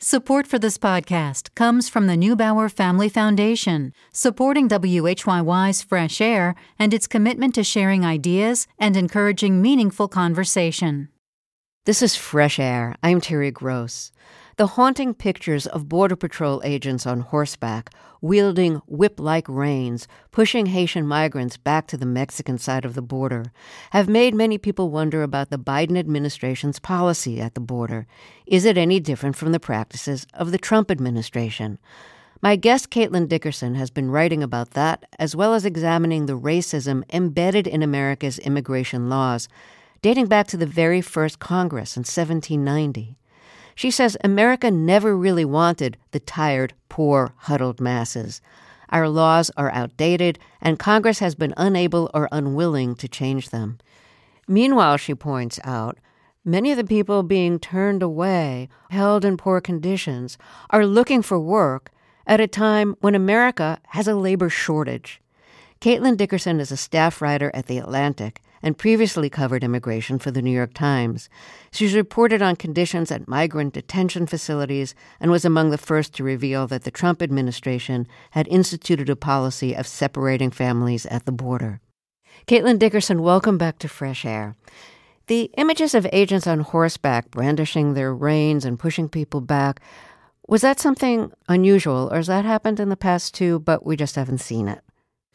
Support for this podcast comes from the Neubauer Family Foundation, supporting WHYY's Fresh Air and its commitment to sharing ideas and encouraging meaningful conversation. This is Fresh Air. I'm Terry Gross. The haunting pictures of Border Patrol agents on horseback, wielding whip-like reins, pushing Haitian migrants back to the Mexican side of the border, have made many people wonder about the Biden administration's policy at the border. Is it any different from the practices of the Trump administration? My guest, Caitlin Dickerson, has been writing about that, as well as examining the racism embedded in America's immigration laws, dating back to the very first Congress in 1790. She says America never really wanted the tired, poor, huddled masses. Our laws are outdated, and Congress has been unable or unwilling to change them. Meanwhile, she points out, many of the people being turned away, held in poor conditions, are looking for work at a time when America has a labor shortage. Caitlin Dickerson is a staff writer at The Atlantic and previously covered immigration for The New York Times. She's reported on conditions at migrant detention facilities and was among the first to reveal that the Trump administration had instituted a policy of separating families at the border. Caitlin Dickerson, welcome back to Fresh Air. The images of agents on horseback brandishing their reins and pushing people back, was that something unusual, or has that happened in the past too, but we just haven't seen it?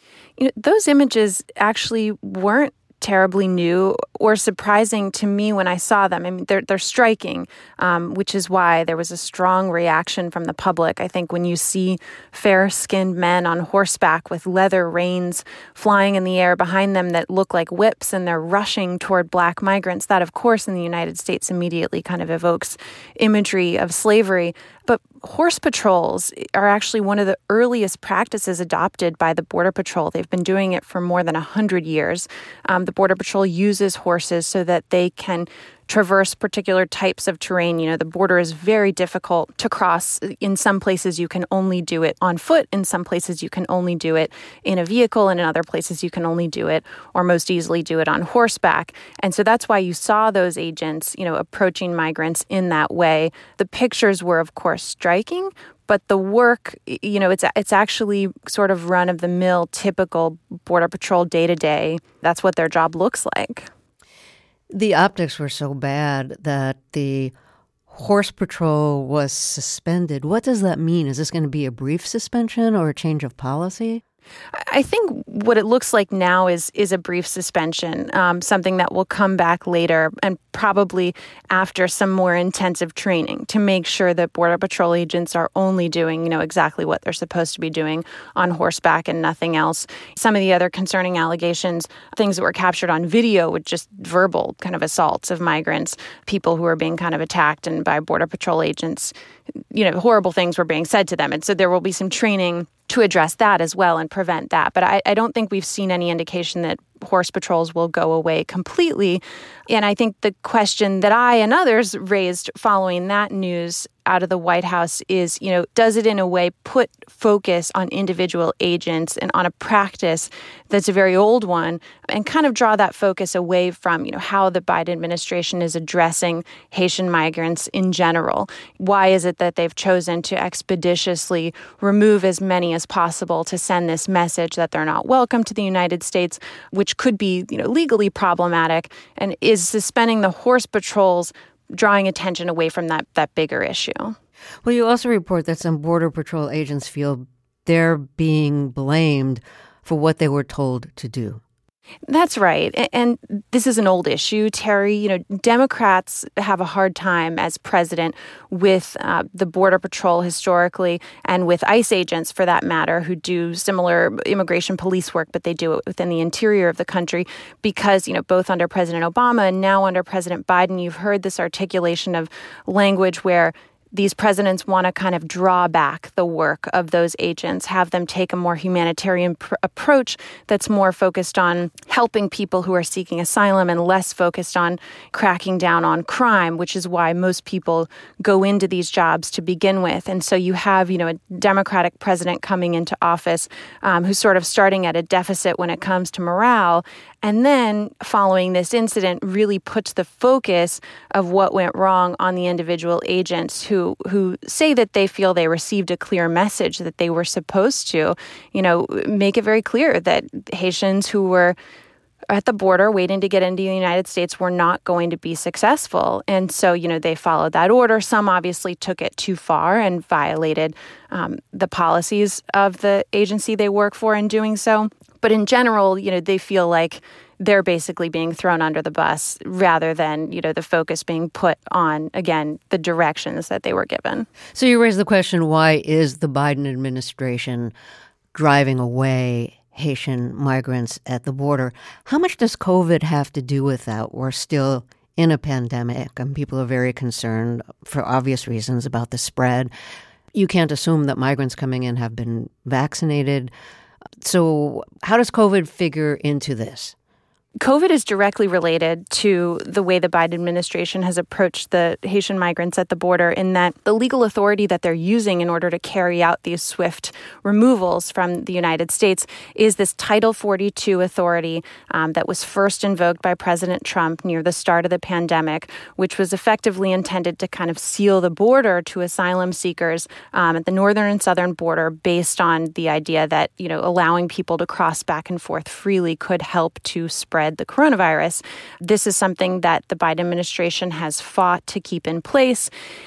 Those images actually weren't terribly new or surprising to me when I saw them. I mean, they're striking, which is why there was a strong reaction from the public. I think when you see fair-skinned men on horseback with leather reins flying in the air behind them that look like whips and they're rushing toward black migrants, that, of course, in the United States immediately kind of evokes imagery of slavery. But horse patrols are actually one of the earliest practices adopted by the Border Patrol. They've been doing it for more than 100 years. The Border Patrol uses horses so that they can traverse particular types of terrain. The border is very difficult to cross. In some places, you can only do it on foot. In some places, you can only do it in a vehicle. And in other places, you can only do it, or most easily do it, on horseback. And so that's why you saw those agents, approaching migrants in that way. The pictures were, of course, striking, but the work, it's actually sort of run-of-the-mill, typical Border Patrol day-to-day. That's what their job looks like. The optics were so bad that the horse patrol was suspended. What does that mean? Is this going to be a brief suspension or a change of policy? I think what it looks like now is a brief suspension, something that will come back later and probably after some more intensive training to make sure that Border Patrol agents are only doing, exactly what they're supposed to be doing on horseback and nothing else. Some of the other concerning allegations, things that were captured on video with just verbal kind of assaults of migrants, people who are being kind of attacked and by Border Patrol agents, horrible things were being said to them. And so there will be some training to address that as well and prevent that. But I don't think we've seen any indication that horse patrols will go away completely. And I think the question that I and others raised following that news out of the White House is, does it in a way put focus on individual agents and on a practice that's a very old one and kind of draw that focus away from, how the Biden administration is addressing Haitian migrants in general? Why is it that they've chosen to expeditiously remove as many as possible to send this message that they're not welcome to the United States, which could be, legally problematic? And is suspending the horse patrols drawing attention away from that bigger issue? Well, you also report that some Border Patrol agents feel they're being blamed for what they were told to do. That's right. And this is an old issue, Terry. Democrats have a hard time as president with the Border Patrol historically and with ICE agents, for that matter, who do similar immigration police work, but they do it within the interior of the country because, both under President Obama and now under President Biden, you've heard this articulation of language where these presidents want to kind of draw back the work of those agents, have them take a more humanitarian approach that's more focused on helping people who are seeking asylum and less focused on cracking down on crime, which is why most people go into these jobs to begin with. And so you have, a Democratic president coming into office who's sort of starting at a deficit when it comes to morale. And then following this incident really puts the focus of what went wrong on the individual agents who say that they feel they received a clear message that they were supposed to, make it very clear that Haitians who were at the border waiting to get into the United States were not going to be successful. And so, they followed that order. Some obviously took it too far and violated the policies of the agency they work for in doing so. But in general, they feel like they're basically being thrown under the bus rather than, the focus being put on, again, the directions that they were given. So you raise the question, why is the Biden administration driving away Haitian migrants at the border? How much does COVID have to do with that? We're still in a pandemic, and people are very concerned, for obvious reasons, about the spread. You can't assume that migrants coming in have been vaccinated. So how does COVID figure into this? COVID is directly related to the way the Biden administration has approached the Haitian migrants at the border, in that the legal authority that they're using in order to carry out these swift removals from the United States is this Title 42 authority that was first invoked by President Trump near the start of the pandemic, which was effectively intended to kind of seal the border to asylum seekers at the northern and southern border, based on the idea that, allowing people to cross back and forth freely could help to spread the coronavirus. This is something that the Biden administration has fought to keep in place.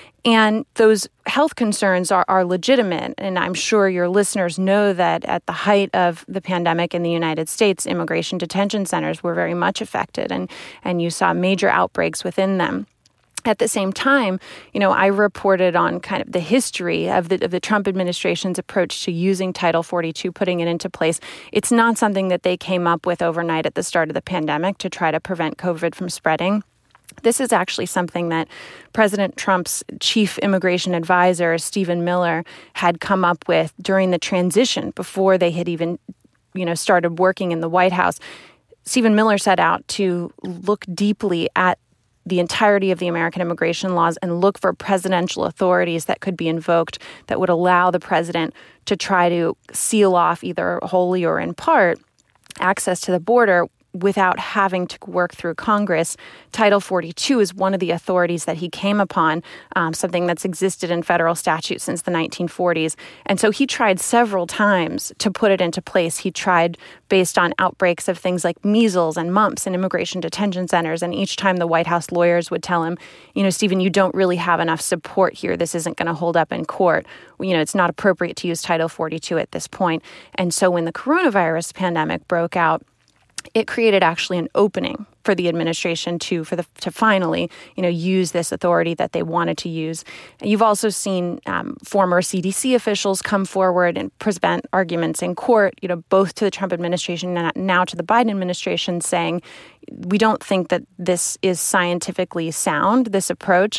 And those health concerns are legitimate. And I'm sure your listeners know that at the height of the pandemic in the United States, immigration detention centers were very much affected, and you saw major outbreaks within them. At the same time, I reported on kind of the history of the Trump administration's approach to using Title 42, putting it into place. It's not something that they came up with overnight at the start of the pandemic to try to prevent COVID from spreading. This is actually something that President Trump's chief immigration advisor, Stephen Miller, had come up with during the transition before they had even, started working in the White House. Stephen Miller set out to look deeply at the entirety of the American immigration laws and look for presidential authorities that could be invoked that would allow the president to try to seal off, either wholly or in part, access to the border without having to work through Congress. Title 42 is one of the authorities that he came upon, something that's existed in federal statute since the 1940s. And so he tried several times to put it into place. He tried based on outbreaks of things like measles and mumps in immigration detention centers. And each time the White House lawyers would tell him, Stephen, you don't really have enough support here. This isn't going to hold up in court. It's not appropriate to use Title 42 at this point. And so when the coronavirus pandemic broke out, it created actually an opening for the administration to finally, use this authority that they wanted to use. And you've also seen former CDC officials come forward and present arguments in court, both to the Trump administration and now to the Biden administration, saying, we don't think that this is scientifically sound. This approach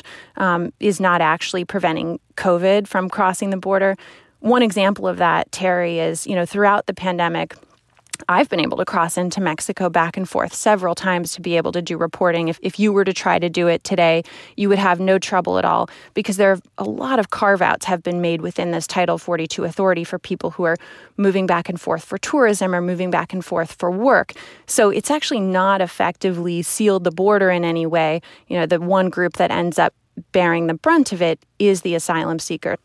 is not actually preventing COVID from crossing the border. One example of that, Terry, is, throughout the pandemic, I've been able to cross into Mexico back and forth several times to be able to do reporting. If you were to try to do it today, you would have no trouble at all, because there are a lot of carve-outs have been made within this Title 42 authority for people who are moving back and forth for tourism or moving back and forth for work. So it's actually not effectively sealed the border in any way. The one group that ends up bearing the brunt of it is the asylum seeker.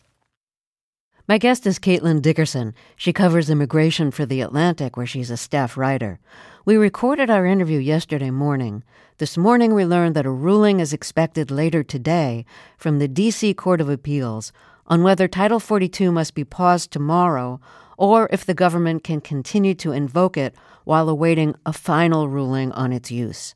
My guest is Caitlin Dickerson. She covers immigration for The Atlantic, where she's a staff writer. We recorded our interview yesterday morning. This morning we learned that a ruling is expected later today from the D.C. Court of Appeals on whether Title 42 must be paused tomorrow, or if the government can continue to invoke it while awaiting a final ruling on its use.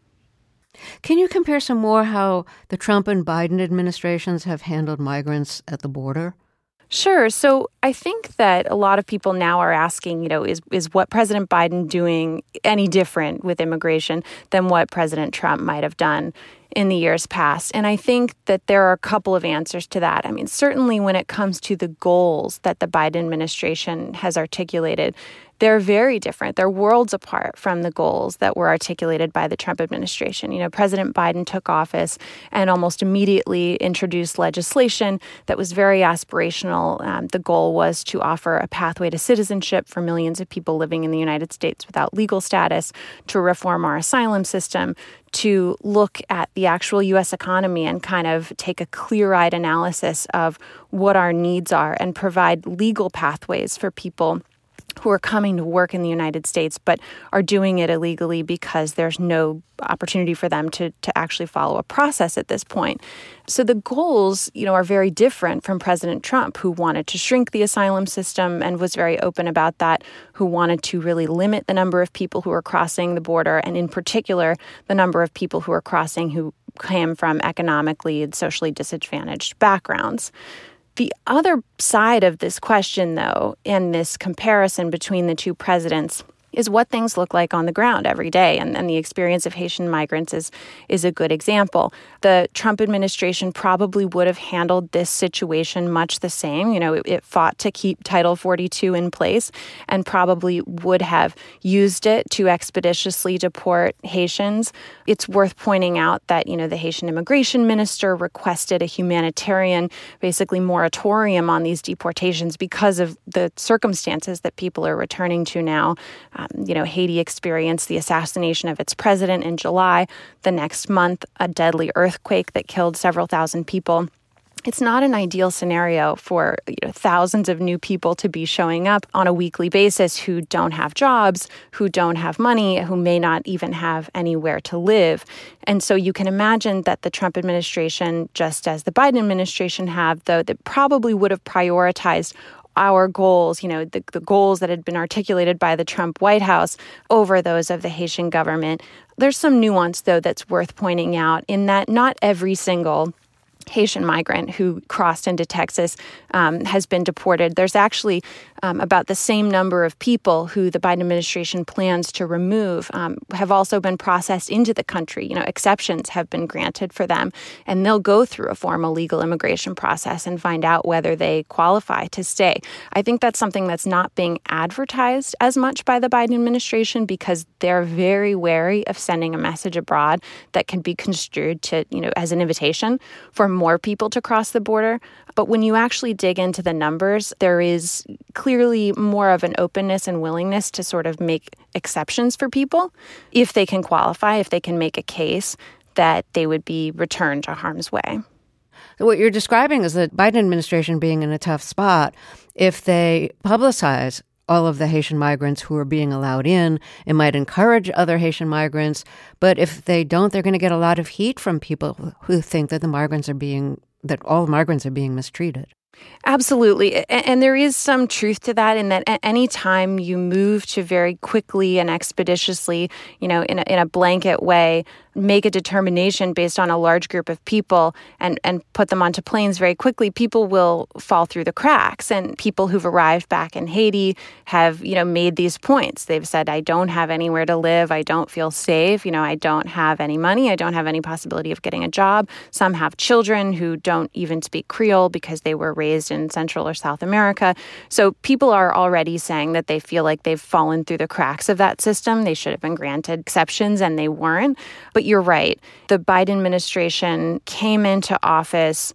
Can you compare some more how the Trump and Biden administrations have handled migrants at the border? Sure. So I think that a lot of people now are asking, is what President Biden doing any different with immigration than what President Trump might have done in the years past? And I think that there are a couple of answers to that. Certainly when it comes to the goals that the Biden administration has articulated, they're very different. They're worlds apart from the goals that were articulated by the Trump administration. President Biden took office and almost immediately introduced legislation that was very aspirational. The goal was to offer a pathway to citizenship for millions of people living in the United States without legal status, to reform our asylum system, to look at the actual U.S. economy and kind of take a clear-eyed analysis of what our needs are and provide legal pathways for people who are coming to work in the United States but are doing it illegally because there's no opportunity for them to actually follow a process at this point. So the goals, are very different from President Trump, who wanted to shrink the asylum system and was very open about that, who wanted to really limit the number of people who are crossing the border, and in particular, the number of people who are crossing who came from economically and socially disadvantaged backgrounds. The other side of this question, though, and this comparison between the two presidents, is what things look like on the ground every day. And the experience of Haitian migrants is a good example. The Trump administration probably would have handled this situation much the same. It fought to keep Title 42 in place and probably would have used it to expeditiously deport Haitians. It's worth pointing out that, the Haitian immigration minister requested a humanitarian, basically moratorium on these deportations because of the circumstances that people are returning to now. Haiti experienced the assassination of its president in July. The next month, a deadly earthquake that killed several thousand people. It's not an ideal scenario for thousands of new people to be showing up on a weekly basis who don't have jobs, who don't have money, who may not even have anywhere to live. And so you can imagine that the Trump administration, just as the Biden administration have, though, that probably would have prioritized our goals, the goals that had been articulated by the Trump White House over those of the Haitian government. There's some nuance, though, that's worth pointing out in that not every single Haitian migrant who crossed into Texas has been deported. There's actually about the same number of people who the Biden administration plans to remove have also been processed into the country. Exceptions have been granted for them, and they'll go through a formal legal immigration process and find out whether they qualify to stay. I think that's something that's not being advertised as much by the Biden administration because they're very wary of sending a message abroad that can be construed to, as an invitation for more people to cross the border. But when you actually dig into the numbers, there is clearly more of an openness and willingness to sort of make exceptions for people if they can qualify, if they can make a case that they would be returned to harm's way. What you're describing is the Biden administration being in a tough spot. If they publicize all of the Haitian migrants who are being allowed in, it might encourage other Haitian migrants. But if they don't, they're going to get a lot of heat from people who think that that all migrants are being mistreated. Absolutely. And there is some truth to that in that any time you move to very quickly and expeditiously, in a blanket way, make a determination based on a large group of people and put them onto planes very quickly, people will fall through the cracks. And people who've arrived back in Haiti have, made these points. They've said, I don't have anywhere to live. I don't feel safe. I don't have any money. I don't have any possibility of getting a job. Some have children who don't even speak Creole because they were raised in Central or South America. So people are already saying that they feel like they've fallen through the cracks of that system. They should have been granted exceptions and they weren't. But you're right. The Biden administration came into office,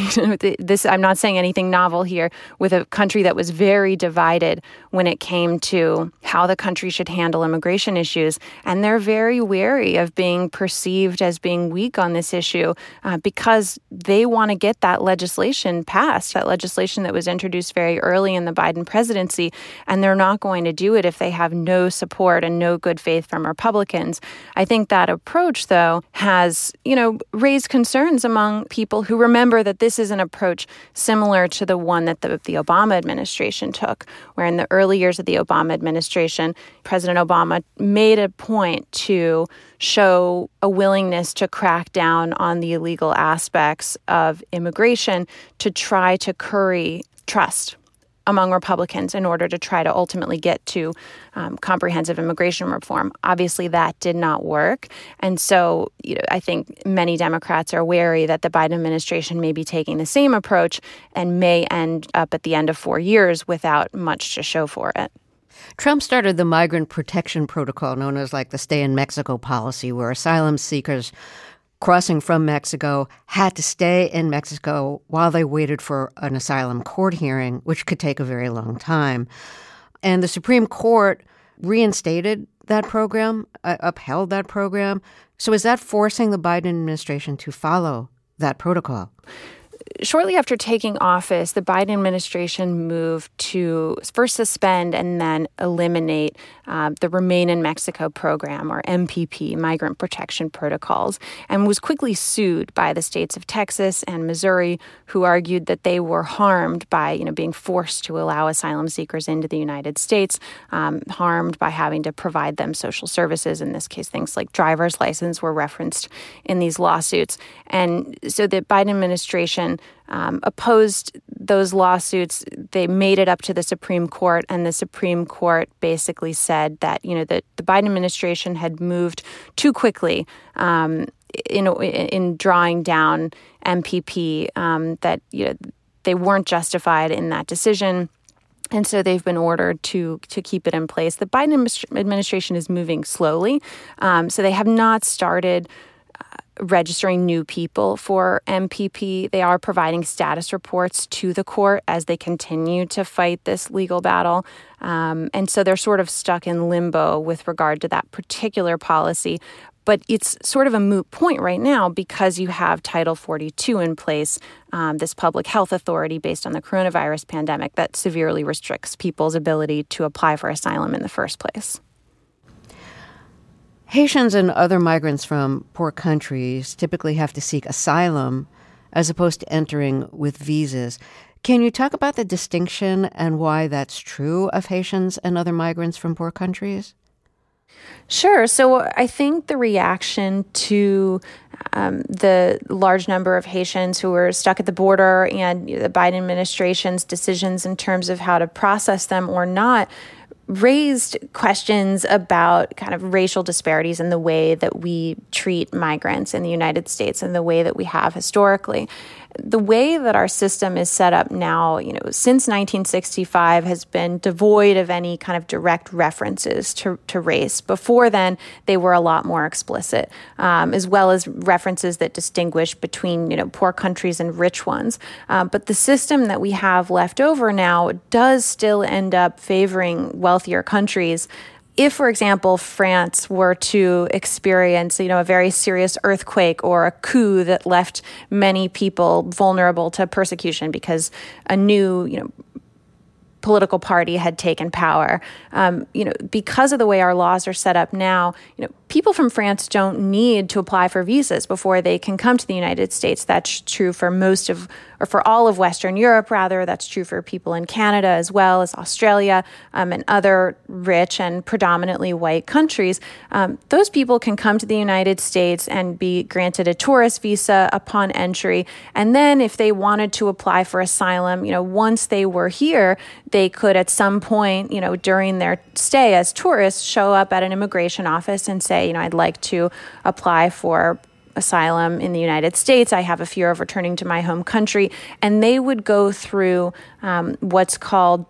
I'm not saying anything novel here, with a country that was very divided when it came to how the country should handle immigration issues. And they're very wary of being perceived as being weak on this issue because they want to get that legislation passed, that legislation that was introduced very early in the Biden presidency. And they're not going to do it if they have no support and no good faith from Republicans. I think that approach, though, has, raised concerns among people who remember that this is an approach similar to the one that the Obama administration took, where in the early years of the Obama administration, President Obama made a point to show a willingness to crack down on the illegal aspects of immigration to try to curry trust among Republicans in order to try to ultimately get to comprehensive immigration reform. Obviously, that did not work. And so, I think many Democrats are wary that the Biden administration may be taking the same approach and may end up at the end of 4 years without much to show for it. Trump started the migrant protection protocol known as like the stay in Mexico policy, where asylum seekers crossing from Mexico had to stay in Mexico while they waited for an asylum court hearing, which could take a very long time. And the Supreme Court reinstated that program, upheld that program. So is that forcing the Biden administration to follow that protocol? Shortly after taking office, the Biden administration moved to first suspend and then eliminate the Remain in Mexico program, or MPP, Migrant Protection Protocols, and was quickly sued by the states of Texas and Missouri, who argued that they were harmed by, being forced to allow asylum seekers into the United States, harmed by having to provide them social services. In this case, things like driver's license were referenced in these lawsuits. And so the Biden administration opposed those lawsuits. They made it up to the Supreme Court, and the Supreme Court basically said that, that the Biden administration had moved too quickly in drawing down MPP, that, they weren't justified in that decision. And so they've been ordered to keep it in place. The Biden administration is moving slowly, so they have not started registering new people for MPP. They are providing status reports to the court as they continue to fight this legal battle. And so they're sort of stuck in limbo with regard to that particular policy. But it's sort of a moot point right now because you have Title 42 in place, this public health authority based on the coronavirus pandemic that severely restricts people's ability to apply for asylum in the first place. Haitians and other migrants from poor countries typically have to seek asylum as opposed to entering with visas. Can you talk about the distinction and why that's true of Haitians and other migrants from poor countries? Sure. So I think the reaction to the large number of Haitians who were stuck at the border and the Biden administration's decisions in terms of how to process them or not raised questions about kind of racial disparities in the way that we treat migrants in the United States and the way that we have historically. The way that our system is set up now, since 1965 has been devoid of any kind of direct references to race. Before then, they were a lot more explicit, as well as references that distinguish between, poor countries and rich ones. But the system that we have left over now does still end up favoring wealthier countries. If, for example, France were to experience, a very serious earthquake or a coup that left many people vulnerable to persecution because a new, political party had taken power, because of the way our laws are set up now, people from France don't need to apply for visas before they can come to the United States. That's true for for all of Western Europe, rather. That's true for people in Canada as well as Australia, and other rich and predominantly white countries. Those people can come to the United States and be granted a tourist visa upon entry. And then if they wanted to apply for asylum, once they were here, they could at some point, during their stay as tourists, show up at an immigration office and say, I'd like to apply for asylum in the United States. I have a fear of returning to my home country. And they would go through what's called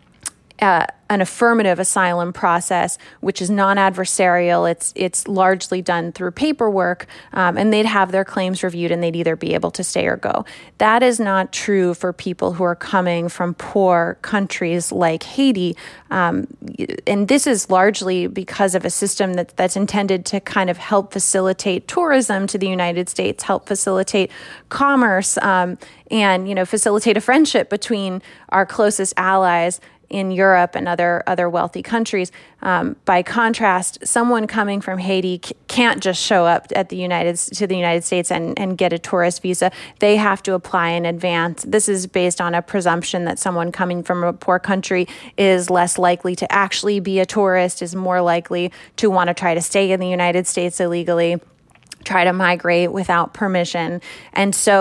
an affirmative asylum process, which is non-adversarial. It's largely done through paperwork, and they'd have their claims reviewed and they'd either be able to stay or go. That is not true for people who are coming from poor countries like Haiti. And this is largely because of a system that's intended to kind of help facilitate tourism to the United States, help facilitate commerce, and, facilitate a friendship between our closest allies in Europe and other wealthy countries. By contrast, someone coming from Haiti can't just show up to the United States and get a tourist visa. They have to apply in advance. This is based on a presumption that someone coming from a poor country is less likely to actually be a tourist, is more likely to want to try to stay in the United States illegally, try to migrate without permission. And so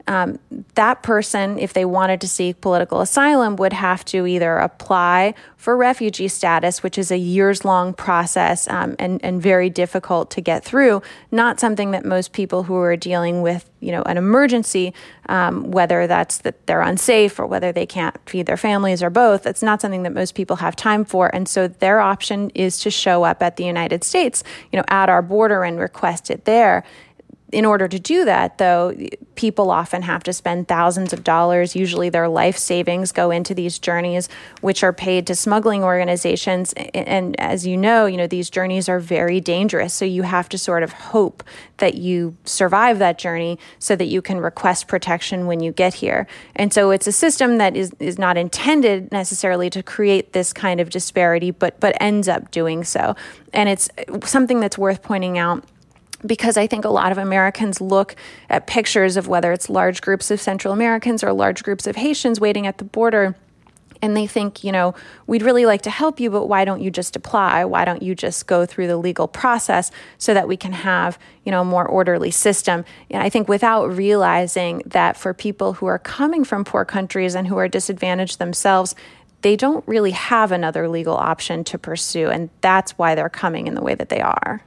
that person, if they wanted to seek political asylum, would have to either apply for refugee status, which is a years-long process and very difficult to get through, not something that most people who are dealing with, an emergency, whether that's that they're unsafe or whether they can't feed their families or both, it's not something that most people have time for. And so their option is to show up at the United States, at our border and request it there. In order to do that, though, people often have to spend thousands of dollars. Usually their life savings go into these journeys, which are paid to smuggling organizations. And as you know, these journeys are very dangerous. So you have to sort of hope that you survive that journey so that you can request protection when you get here. And so it's a system that is not intended necessarily to create this kind of disparity, but ends up doing so. And it's something that's worth pointing out, because I think a lot of Americans look at pictures of whether it's large groups of Central Americans or large groups of Haitians waiting at the border, and they think, we'd really like to help you, but why don't you just apply? Why don't you just go through the legal process so that we can have, a more orderly system? And I think without realizing that for people who are coming from poor countries and who are disadvantaged themselves, they don't really have another legal option to pursue, and that's why they're coming in the way that they are.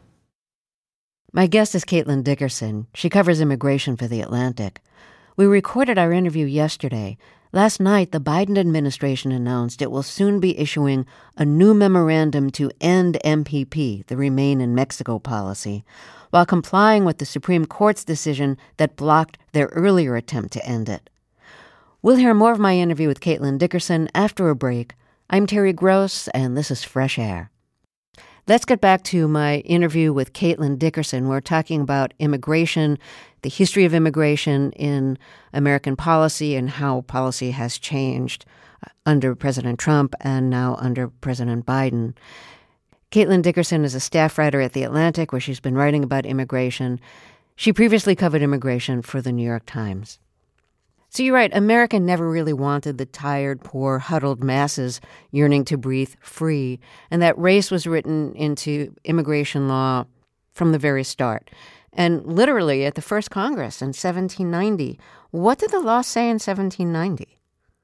My guest is Caitlin Dickerson. She covers immigration for The Atlantic. We recorded our interview yesterday. Last night, the Biden administration announced it will soon be issuing a new memorandum to end MPP, the Remain in Mexico policy, while complying with the Supreme Court's decision that blocked their earlier attempt to end it. We'll hear more of my interview with Caitlin Dickerson after a break. I'm Terry Gross, and this is Fresh Air. Let's get back to my interview with Caitlin Dickerson. We're talking about immigration, the history of immigration in American policy, and how policy has changed under President Trump and now under President Biden. Caitlin Dickerson is a staff writer at The Atlantic, where she's been writing about immigration. She previously covered immigration for the New York Times. So you're right, America never really wanted the tired, poor, huddled masses yearning to breathe free, and that race was written into immigration law from the very start. And literally at the first Congress in 1790. What did the law say in 1790?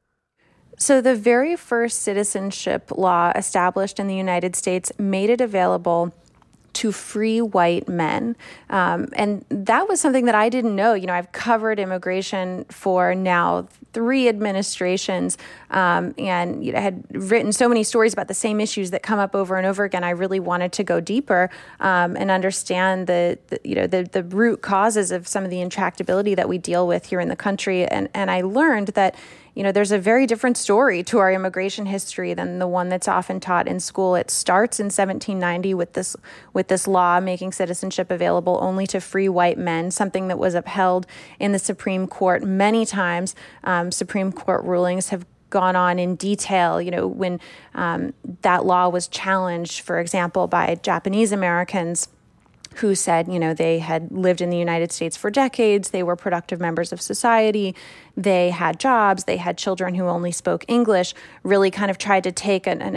So the very first citizenship law established in the United States made it available to free white men. And that was something that I didn't know. I've covered immigration for now 3 administrations and had written so many stories about the same issues that come up over and over again. I really wanted to go deeper and understand the root causes of some of the intractability that we deal with here in the country. And I learned that there's a very different story to our immigration history than the one that's often taught in school. It starts in 1790 with this law making citizenship available only to free white men, something that was upheld in the Supreme Court many times. Supreme Court rulings have gone on in detail, when that law was challenged, for example, by Japanese Americans who said, they had lived in the United States for decades, they were productive members of society, they had jobs, they had children who only spoke English, really kind of tried to take an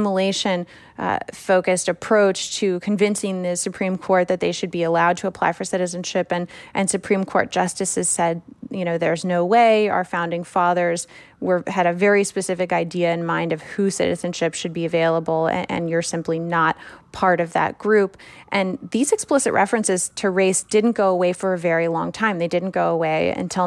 assimilation-focused approach to convincing the Supreme Court that they should be allowed to apply for citizenship. And Supreme Court justices said, there's no way. Our founding fathers had a very specific idea in mind of who citizenship should be available, and you're simply not part of that group. And these explicit references to race didn't go away for a very long time. They didn't go away until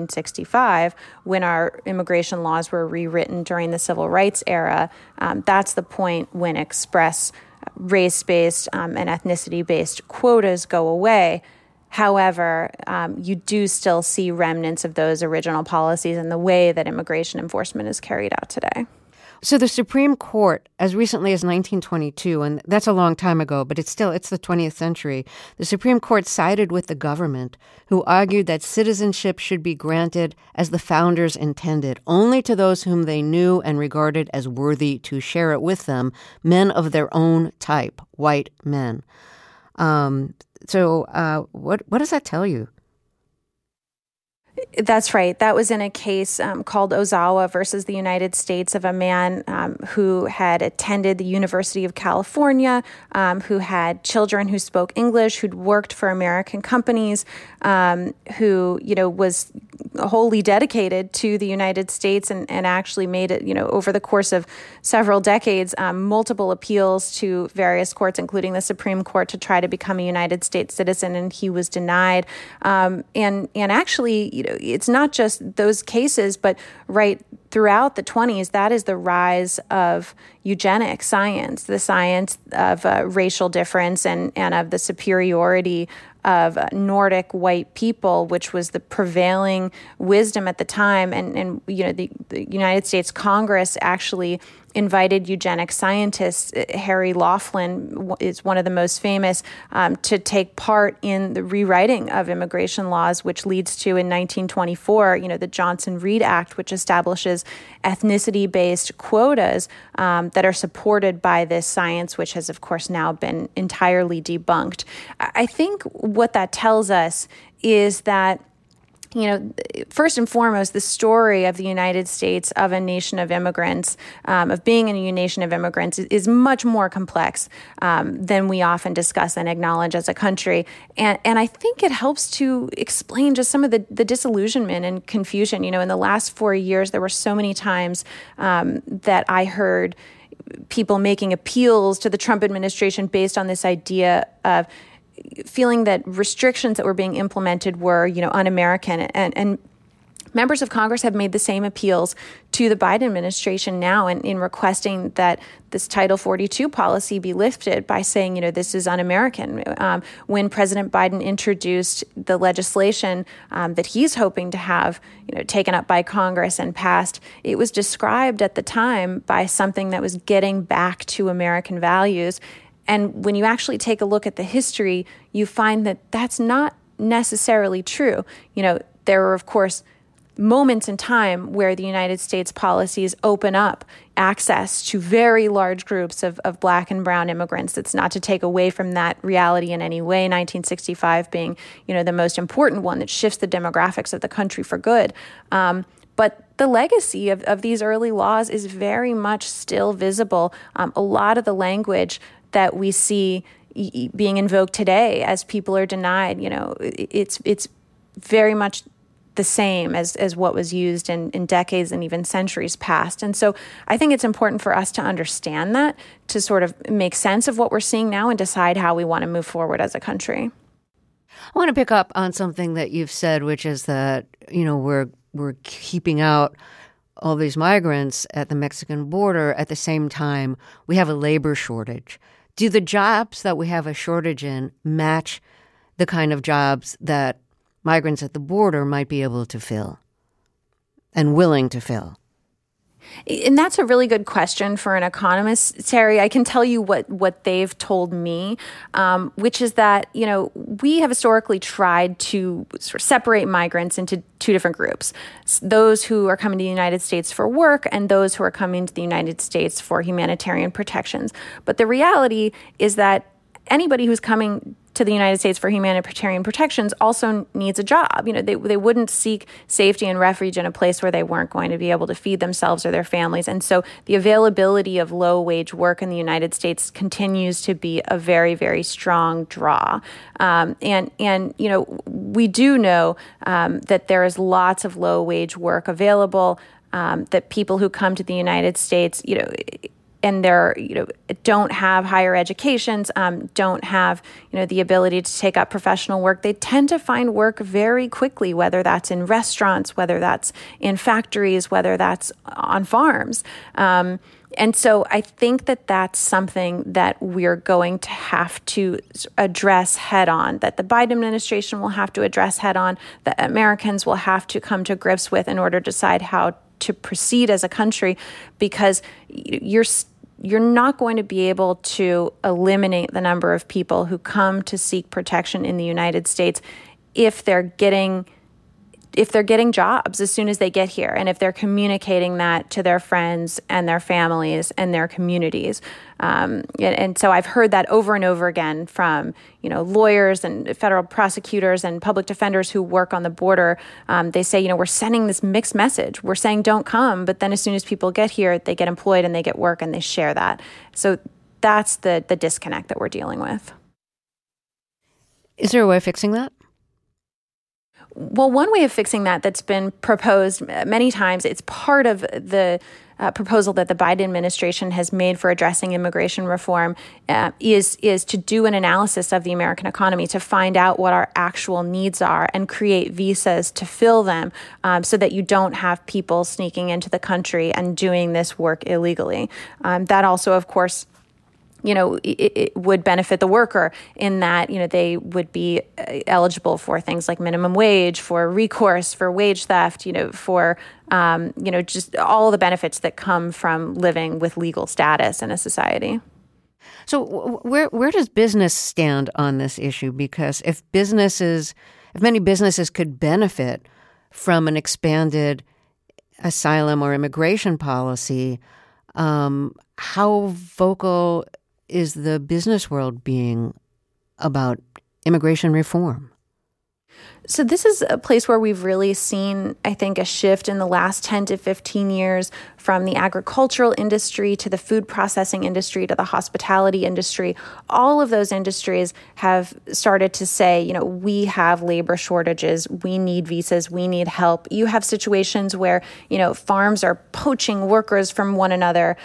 1965, when our immigration laws were rewritten during the Civil Rights era. That's the point when express race-based and ethnicity-based quotas go away. However, you do still see remnants of those original policies in the way that immigration enforcement is carried out today. So the Supreme Court, as recently as 1922, and that's a long time ago, but it's the 20th century, the Supreme Court sided with the government, who argued that citizenship should be granted as the founders intended, only to those whom they knew and regarded as worthy to share it with them, men of their own type, white men. So what does that tell you? That's right. That was in a case called Ozawa versus the United States, of a man who had attended the University of California, who had children who spoke English, who'd worked for American companies, who, was wholly dedicated to the United States and actually made it, over the course of several decades, multiple appeals to various courts, including the Supreme Court, to try to become a United States citizen, and he was denied. And actually, it's not just those cases, but right throughout the 20s, that is the rise of eugenic science, the science of racial difference and of the superiority of Nordic white people, which was the prevailing wisdom at the time. And the United States Congress actually invited eugenic scientists. Harry Laughlin is one of the most famous, to take part in the rewriting of immigration laws, which leads to, in 1924, the Johnson-Reed Act, which establishes ethnicity-based quotas that are supported by this science, which has, of course, now been entirely debunked. I think what that tells us is that first and foremost, the story of the United States, of a nation of immigrants, of being a nation of immigrants, is much more complex than we often discuss and acknowledge as a country. And I think it helps to explain just some of the disillusionment and confusion. In the last 4 years, there were so many times that I heard people making appeals to the Trump administration based on this idea of feeling that restrictions that were being implemented were, un-American. And members of Congress have made the same appeals to the Biden administration now in requesting that this Title 42 policy be lifted by saying, this is un-American. When President Biden introduced the legislation that he's hoping to have, taken up by Congress and passed, it was described at the time by something that was getting back to American values. And when you actually take a look at the history, you find that that's not necessarily true. There were, of course, moments in time where the United States policies open up access to very large groups of Black and brown immigrants. It's not to take away from that reality in any way, 1965 being, the most important one that shifts the demographics of the country for good. But the legacy of these early laws is very much still visible. A lot of the language that we see being invoked today as people are denied, it's very much the same as what was used in decades and even centuries past. And so I think it's important for us to understand that, to sort of make sense of what we're seeing now and decide how we want to move forward as a country. I want to pick up on something that you've said, which is that, we're keeping out all these migrants at the Mexican border. At the same time, we have a labor shortage. Do the jobs that we have a shortage in match the kind of jobs that migrants at the border might be able to fill and willing to fill? And that's a really good question for an economist, Terry. I can tell you what they've told me, which is that, we have historically tried to sort of separate migrants into two different groups: those who are coming to the United States for work and those who are coming to the United States for humanitarian protections. But the reality is that anybody who's coming to the United States for humanitarian protections also needs a job. They wouldn't seek safety and refuge in a place where they weren't going to be able to feed themselves or their families. And so the availability of low-wage work in the United States continues to be a very, very strong draw. And we do know that there is lots of low-wage work available, that people who come to the United States, and they're, don't have higher educations, don't have, the ability to take up professional work, they tend to find work very quickly, whether that's in restaurants, whether that's in factories, whether that's on farms. And so I think that that's something that we're going to have to address head on, that the Biden administration will have to address head on, that Americans will have to come to grips with in order to decide how to proceed as a country, because you're not going to be able to eliminate the number of people who come to seek protection in the United States if they're getting jobs as soon as they get here, and if they're communicating that to their friends and their families and their communities. And so I've heard that over and over again from, lawyers and federal prosecutors and public defenders who work on the border. They say, we're sending this mixed message. We're saying don't come, but then as soon as people get here, they get employed and they get work and they share that. So that's the disconnect that we're dealing with. Is there a way of fixing that? Well, one way of fixing that's been proposed many times, it's part of the proposal that the Biden administration has made for addressing immigration reform, is to do an analysis of the American economy, to find out what our actual needs are and create visas to fill them, so that you don't have people sneaking into the country and doing this work illegally. That also, of course, it would benefit the worker in that, they would be eligible for things like minimum wage, for recourse, for wage theft, for, just all the benefits that come from living with legal status in a society. So where does business stand on this issue? Because if many businesses could benefit from an expanded asylum or immigration policy, how vocal is the business world being about immigration reform? So this is a place where we've really seen, I think, a shift in the last 10 to 15 years from the agricultural industry to the food processing industry to the hospitality industry. All of those industries have started to say, we have labor shortages, we need visas, we need help. You have situations where, farms are poaching workers from one another,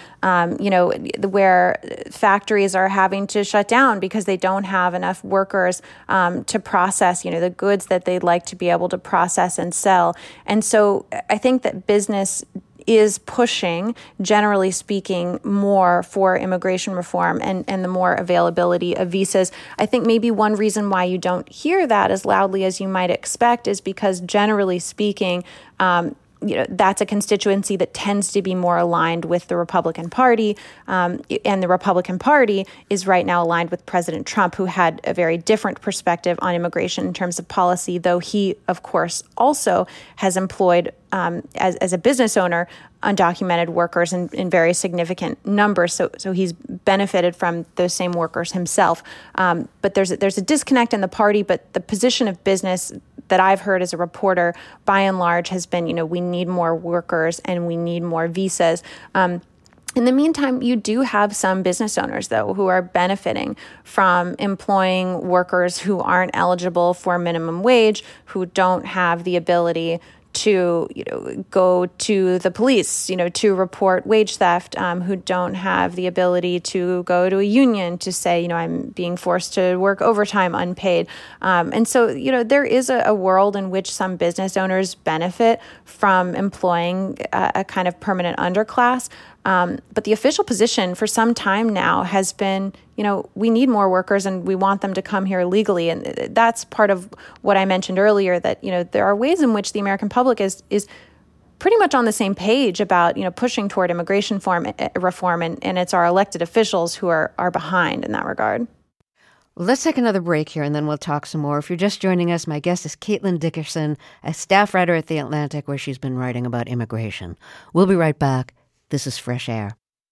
where factories are having to shut down because they don't have enough workers to process, the goods that they'd like to be able to process and sell. And so I think that business is pushing, generally speaking, more for immigration reform and the more availability of visas. I think maybe one reason why you don't hear that as loudly as you might expect is because, generally speaking, that's a constituency that tends to be more aligned with the Republican Party. And the Republican Party is right now aligned with President Trump, who had a very different perspective on immigration in terms of policy, though he, of course, also has employed, as a business owner, undocumented workers in very significant numbers. So he's benefited from those same workers himself. But there's a disconnect in the party, but the position of business that I've heard as a reporter, by and large, has been, we need more workers and we need more visas. In the meantime, you do have some business owners, though, who are benefiting from employing workers who aren't eligible for minimum wage, who don't have the ability to, go to the police, to report wage theft, who don't have the ability to go to a union to say, I'm being forced to work overtime unpaid. And so, there is a world in which some business owners benefit from employing a kind of permanent underclass. But the official position for some time now has been, we need more workers and we want them to come here legally. And that's part of what I mentioned earlier, that, there are ways in which the American public is pretty much on the same page about, pushing toward immigration reform. And it's our elected officials who are behind in that regard. Let's take another break here, and then we'll talk some more. If you're just joining us, my guest is Caitlin Dickerson, a staff writer at The Atlantic, where she's been writing about immigration. We'll be right back. This is Fresh Air.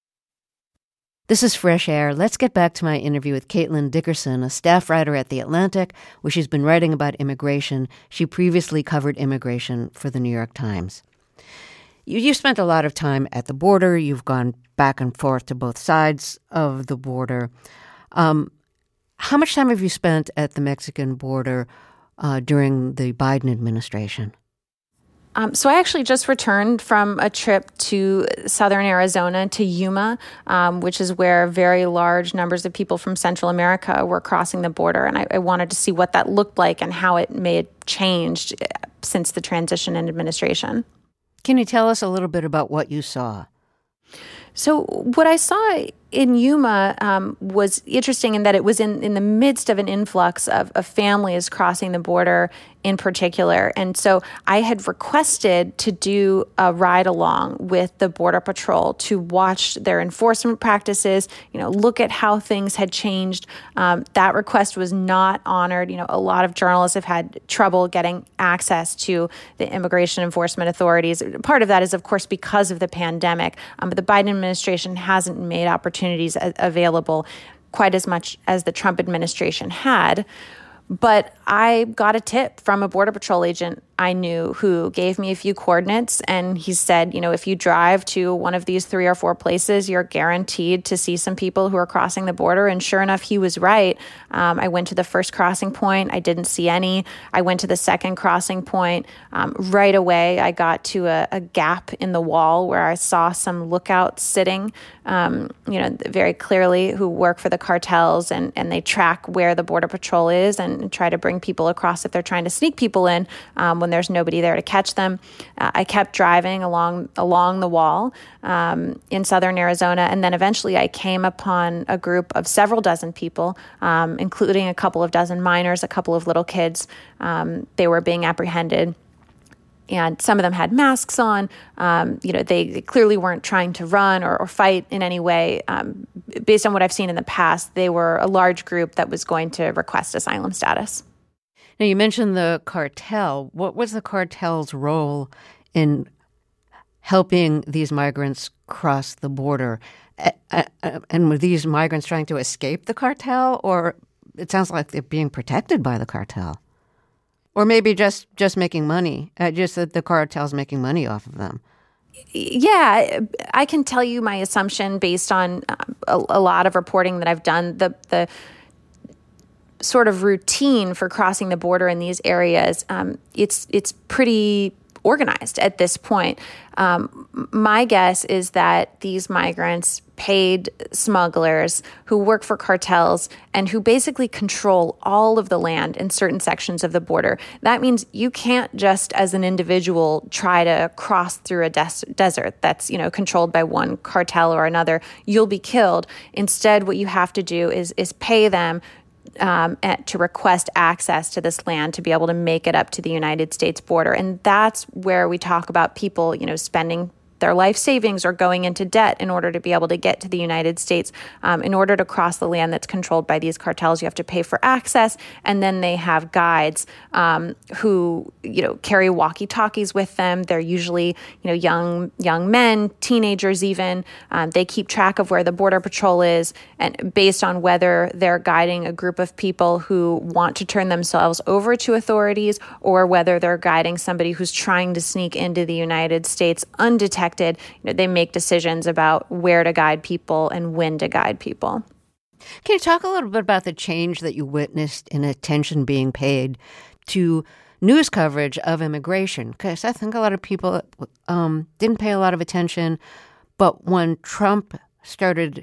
This is Fresh Air. Let's get back to my interview with Caitlin Dickerson, a staff writer at The Atlantic, where she's been writing about immigration. She previously covered immigration for The New York Times. You spent a lot of time at the border. You've gone back and forth to both sides of the border. How much time have you spent at the Mexican border during the Biden administration? So I actually just returned from a trip to southern Arizona, to Yuma, which is where very large numbers of people from Central America were crossing the border. And I wanted to see what that looked like and how it may have changed since the transition in administration. Can you tell us a little bit about what you saw? So what I saw in Yuma was interesting in that it was in the midst of an influx of families crossing the border in particular. And so I had requested to do a ride along with the Border Patrol to watch their enforcement practices, look at how things had changed. That request was not honored. A lot of journalists have had trouble getting access to the immigration enforcement authorities. Part of that is, of course, because of the pandemic. But the Biden administration hasn't made opportunities available quite as much as the Trump administration had. But I got a tip from a Border Patrol agent I knew who gave me a few coordinates, and he said, if you drive to one of these 3 or 4 places, you're guaranteed to see some people who are crossing the border. And sure enough, he was right. I went to the first crossing point. I didn't see any. I went to the second crossing point. Right away, I got to a gap in the wall where I saw some lookouts sitting, very clearly, who work for the cartels, and they track where the Border Patrol is and try to bring people across if they're trying to sneak people in when there's nobody there to catch them. I kept driving along the wall in southern Arizona, and then eventually I came upon a group of several dozen people, including a couple of dozen minors, a couple of little kids. They were being apprehended. And some of them had masks on. They clearly weren't trying to run or fight in any way. Based on what I've seen in the past, they were a large group that was going to request asylum status. Now, you mentioned the cartel. What was the cartel's role in helping these migrants cross the border? And were these migrants trying to escape the cartel, or it sounds like they're being protected by the cartel? Or maybe just making money, just that the cartel's making money off of them. Yeah, I can tell you my assumption based on a lot of reporting that I've done. The sort of routine for crossing the border in these areas, it's pretty organized at this point. My guess is that these migrants paid smugglers who work for cartels and who basically control all of the land in certain sections of the border. That means you can't just as an individual try to cross through a desert that's, controlled by one cartel or another. You'll be killed. Instead, what you have to do is pay them to request access to this land to be able to make it up to the United States border. And that's where we talk about people, spending their life savings or going into debt in order to be able to get to the United States. In order to cross the land that's controlled by these cartels, you have to pay for access, and then they have guides who, carry walkie-talkies with them. They're usually, young men, teenagers even. They keep track of where the Border Patrol is, and based on whether they're guiding a group of people who want to turn themselves over to authorities or whether they're guiding somebody who's trying to sneak into the United States undetected. They make decisions about where to guide people and when to guide people. Can you talk a little bit about the change that you witnessed in attention being paid to news coverage of immigration? Because I think a lot of people didn't pay a lot of attention, but when Trump started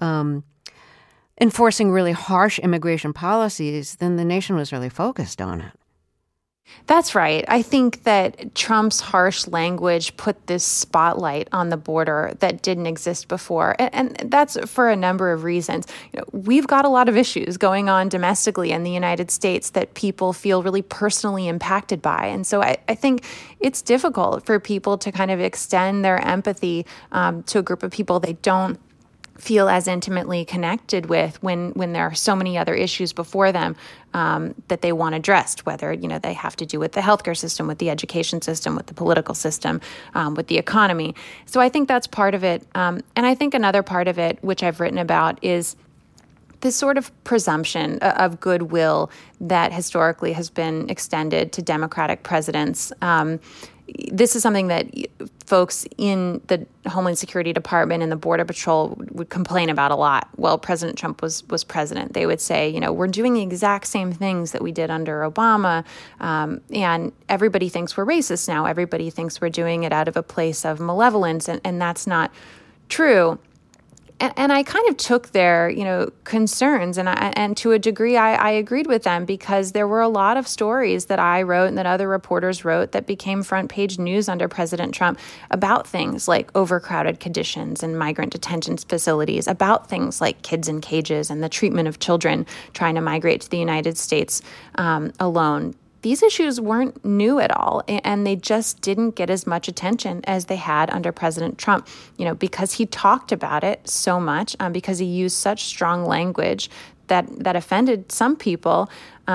enforcing really harsh immigration policies, then the nation was really focused on it. That's right. I think that Trump's harsh language put this spotlight on the border that didn't exist before. And that's for a number of reasons. We've got a lot of issues going on domestically in the United States that people feel really personally impacted by. And so I think it's difficult for people to kind of extend their empathy to a group of people they don't feel as intimately connected with when there are so many other issues before them that they want addressed, whether, they have to do with the healthcare system, with the education system, with the political system, with the economy. So I think that's part of it. And I think another part of it, which I've written about, is this sort of presumption of goodwill that historically has been extended to Democratic presidents. This is something that folks in the Homeland Security Department and the Border Patrol would complain about a lot. Well, President Trump was president. They would say, we're doing the exact same things that we did under Obama, and everybody thinks we're racist now. Everybody thinks we're doing it out of a place of malevolence, and that's not true. And I kind of took their, concerns, and to a degree, I agreed with them, because there were a lot of stories that I wrote and that other reporters wrote that became front page news under President Trump about things like overcrowded conditions in migrant detention facilities, about things like kids in cages and the treatment of children trying to migrate to the United States alone. These issues weren't new at all, and they just didn't get as much attention as they had under President Trump, because he talked about it so much, because he used such strong language that offended some people.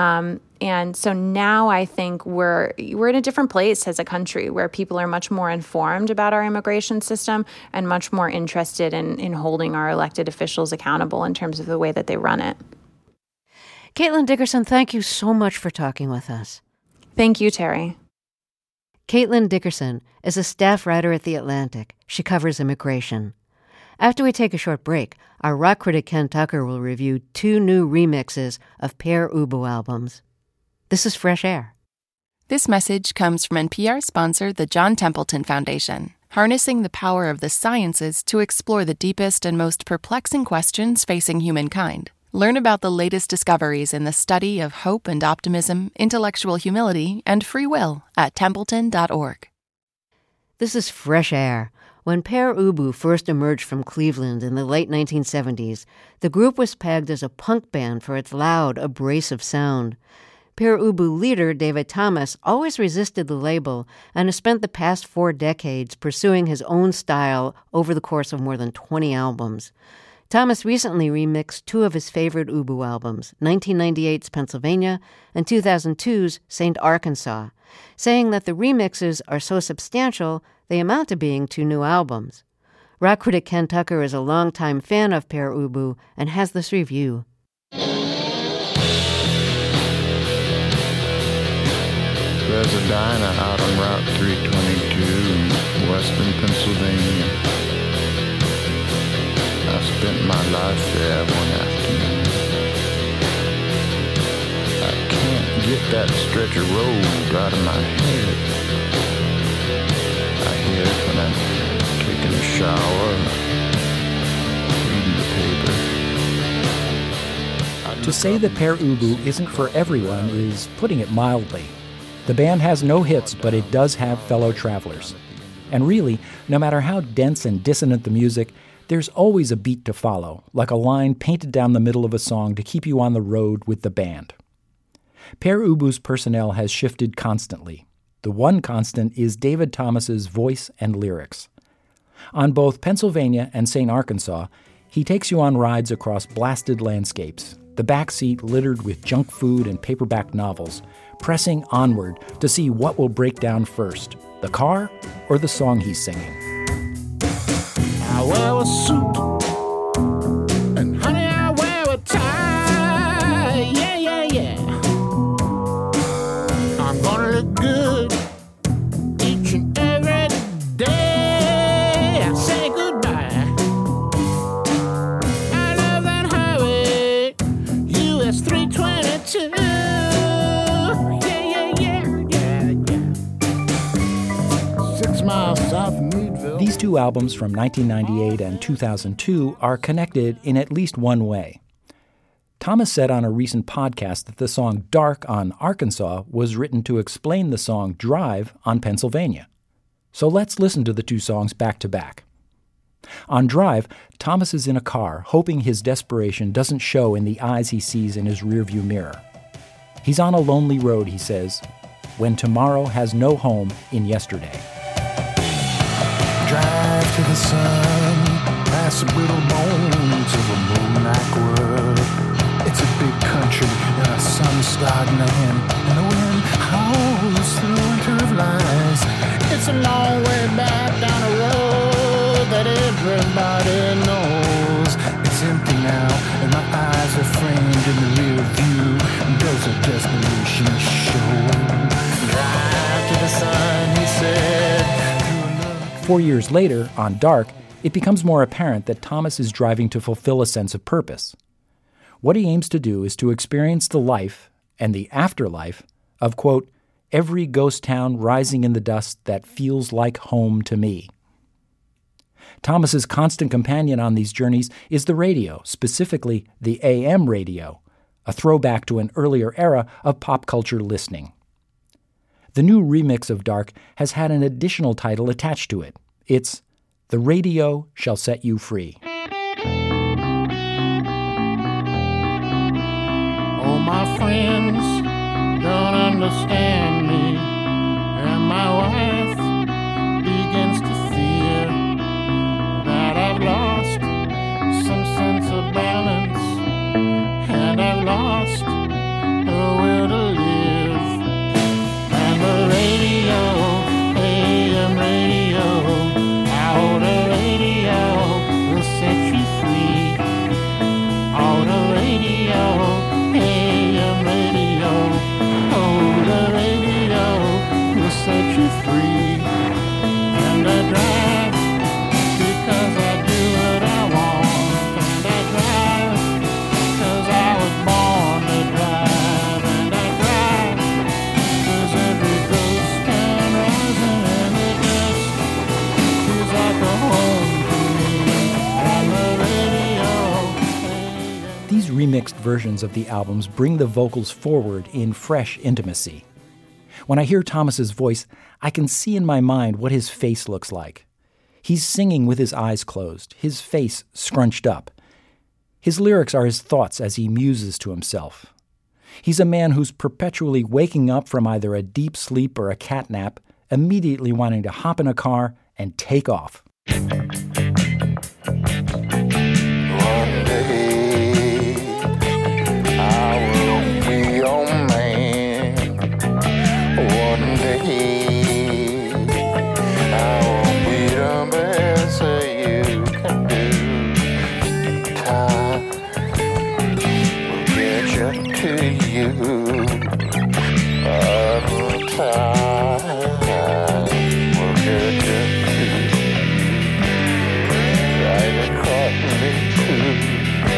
And so now I think we're in a different place as a country where people are much more informed about our immigration system and much more interested in holding our elected officials accountable in terms of the way that they run it. Caitlin Dickerson, thank you so much for talking with us. Thank you, Terry. Caitlin Dickerson is a staff writer at The Atlantic. She covers immigration. After we take a short break, our rock critic Ken Tucker will review 2 new remixes of Pere Ubu albums. This is Fresh Air. This message comes from NPR sponsor the John Templeton Foundation, harnessing the power of the sciences to explore the deepest and most perplexing questions facing humankind. Learn about the latest discoveries in the study of hope and optimism, intellectual humility, and free will at templeton.org. This is Fresh Air. When Pere Ubu first emerged from Cleveland in the late 1970s, the group was pegged as a punk band for its loud, abrasive sound. Pere Ubu leader David Thomas always resisted the label and has spent the past 4 decades pursuing his own style over the course of more than 20 albums. Thomas recently remixed 2 of his favorite Ubu albums, 1998's Pennsylvania and 2002's St. Arkansas, saying that the remixes are so substantial they amount to being 2 new albums. Rock critic Ken Tucker is a longtime fan of Pere Ubu and has this review. There's a diner out on Route 322 in western Pennsylvania. I spent my life there one afternoon. I can't get that stretch of road out of my head. I hear it when I'm taking a shower, reading the paper. To say that Pere Ubu isn't for everyone is putting it mildly. The band has no hits, but it does have fellow travelers. And really, no matter how dense and dissonant the music, there's always a beat to follow, like a line painted down the middle of a song to keep you on the road with the band. Pere Ubu's personnel has shifted constantly. The one constant is David Thomas's voice and lyrics. On both Pennsylvania and St. Arkansas, he takes you on rides across blasted landscapes, the back seat littered with junk food and paperback novels, pressing onward to see what will break down first, the car or the song he's singing. I wear a suit, and honey, I wear a tie. Yeah, yeah, yeah. I'm gonna look good each and every day. I say goodbye. I love that highway, US 322. Yeah, yeah, yeah, yeah, yeah. 6 miles south of Meadville. These 2 albums from 1998 and 2002 are connected in at least one way. Thomas said on a recent podcast that the song Dark on Arkansas was written to explain the song Drive on Pennsylvania. So let's listen to the 2 songs back to back. On Drive, Thomas is in a car, hoping his desperation doesn't show in the eyes he sees in his rearview mirror. He's on a lonely road, he says, when tomorrow has no home in yesterday. Drive to the sun, past the brittle bones of a moonlight world. It's a big country, and the sun's starting to him, and the wind howls through the winter of lies. It's a long way back down a road that everybody knows. It's empty now, and my eyes are framed in the rear view, and there's a desperation show. Drive to the sun, he said. 4 years later, on Dark, it becomes more apparent that Thomas is driving to fulfill a sense of purpose. What he aims to do is to experience the life and the afterlife of, quote, every ghost town rising in the dust that feels like home to me. Thomas's constant companion on these journeys is the radio, specifically the AM radio, a throwback to an earlier era of pop culture listening. The new remix of Dark has had an additional title attached to it. It's The Radio Shall Set You Free. All my friends don't understand me, and my wife begins to fear that I've lost some sense of balance, and I've lost the will to live. And the radio, AM radio, oh, the radio will set you free. Oh, the radio, AM radio, oh, the radio will set you free. remixed versions of the albums bring the vocals forward in fresh intimacy. When I hear Thomas's voice, I can see in my mind what his face looks like. He's singing with his eyes closed, his face scrunched up. His lyrics are his thoughts as he muses to himself. He's a man who's perpetually waking up from either a deep sleep or a cat nap, immediately wanting to hop in a car and take off. One day I will be your man. One day I will be the best that you can do. Time will get you to you. Time will get you to you. Right across me too.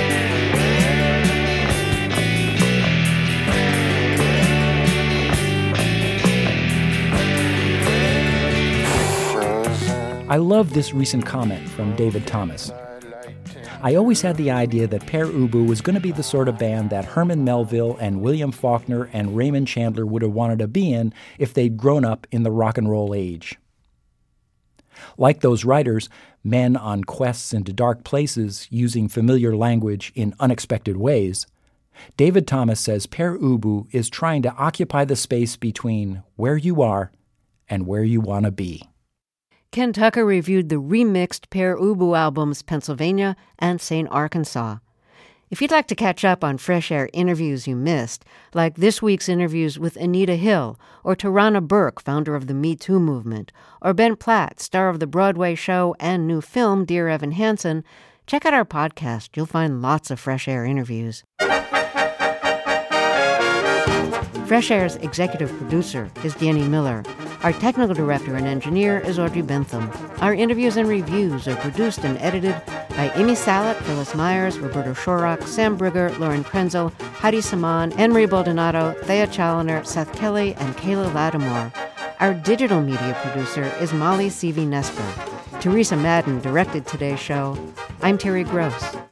I love this recent comment from David Thomas. I always had the idea that Pere Ubu was going to be the sort of band that Herman Melville and William Faulkner and Raymond Chandler would have wanted to be in if they'd grown up in the rock and roll age. Like those writers, men on quests into dark places using familiar language in unexpected ways, David Thomas says Pere Ubu is trying to occupy the space between where you are and where you want to be. Ken Tucker reviewed the remixed Pere Ubu albums Pennsylvania and St. Arkansas. If you'd like to catch up on Fresh Air interviews you missed, like this week's interviews with Anita Hill, or Tarana Burke, founder of the Me Too movement, or Ben Platt, star of the Broadway show and new film Dear Evan Hansen, check out our podcast. You'll find lots of Fresh Air interviews. Fresh Air's executive producer is Danny Miller. Our technical director and engineer is Audrey Bentham. Our interviews and reviews are produced and edited by Amy Salet, Phyllis Myers, Roberto Shorrock, Sam Brigger, Lauren Krenzel, Heidi Saman, Henry Baldonado, Thea Challoner, Seth Kelly, and Kayla Lattimore. Our digital media producer is Molly Seavey Nesper. Teresa Madden directed today's show. I'm Terry Gross.